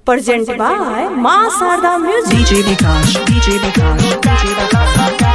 Present by Ma Sarda Music. DJ Vikash, DJ Vikash, DJ Vikash.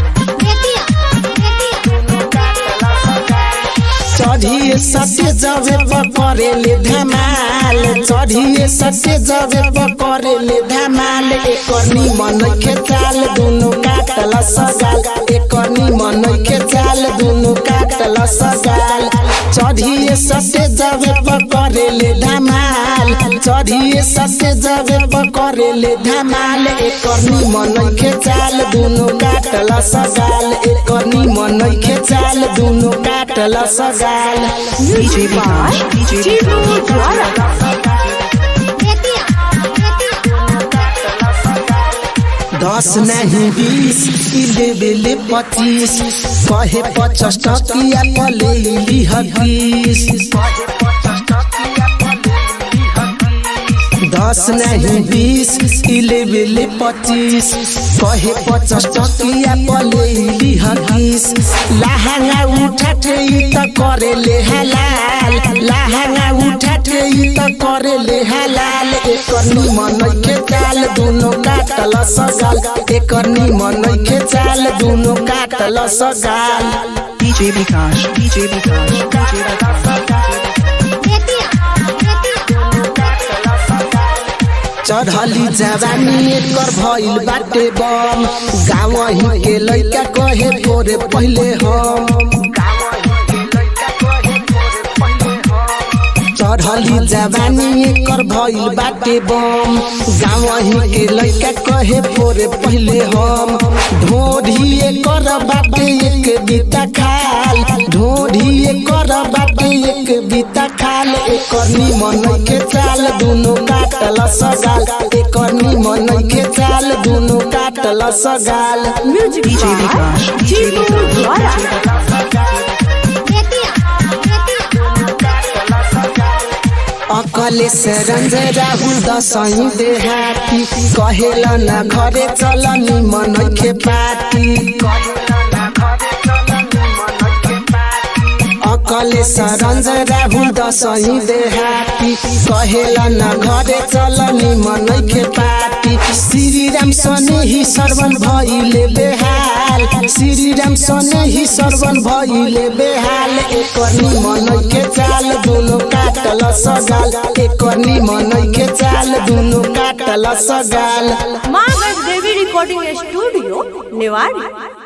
चढ़िए सटे जावे पकड़ेले धमाल, चढ़िए सटे जावे पकड़ेले धमाल। एकरनी मन के चाल दोनों काटल सगाल, एकरनी मन के चाल दोनों काटल सगाल। चढ़िए सटे जावे पकड़ेले धमाल, चढ़िए सटे जावे पकड़ेले धमाल। एकरनी मन के चाल दोनों काटल सगाल, एकरनी मन के चाल दोनों काटल सगाल। DJ Vikash, DJ दस नहीं 20 11 25 कहे 50 टकिया पले ली हकीस। 10 नहीं 20 11 25 कहे 50 टकिया पले ली हकीस। लहंगा उठाते त करेले हलाल, लहंगा उठाते त करेले हलाल। एकरनी मन के चाल दोनों काटल सगाल, एकरनी मन के चाल दोनों काटल सगाल। DJ Vikash, DJ Vikash, DJ Vikash. चढ़ली जवानी एकर भइल बाटे बम, गाँव ही के लइका कहे तोरे पहले हम। चढ़ली जवानी एकर भइल बाटे बम, गाँव ही के लइका कहे तोरे पहले हम। ढोढ़ी एकर बाटे एक बीता खाल, ढोढ़ी एकर बाटे एक बीता खाल। एकरनी मन के चाल दोनों काटल सगाल, एकरनी मन के चाल दोनों काटल सगाल। Music DJ by Vikash, DJ Vikash. अकले से रंज राहुल दसई देहाती, कहेला ना घरे चल निमन के पाती। अकले से रंज राहुल दसई देहाती, कहेला ना घरे चल निमन के पाती। श्री राम सने ही सरवन भइले बेहाल, श्री राम सने ही सरवन भइले बेहाल। एकरनी मन के चाल दोनों काटल सगाल, एकरनी मन के चाल दोनों काटल सगाल। माँ देवी रिकॉर्डिंग स्टूडियो नेवाड़ी।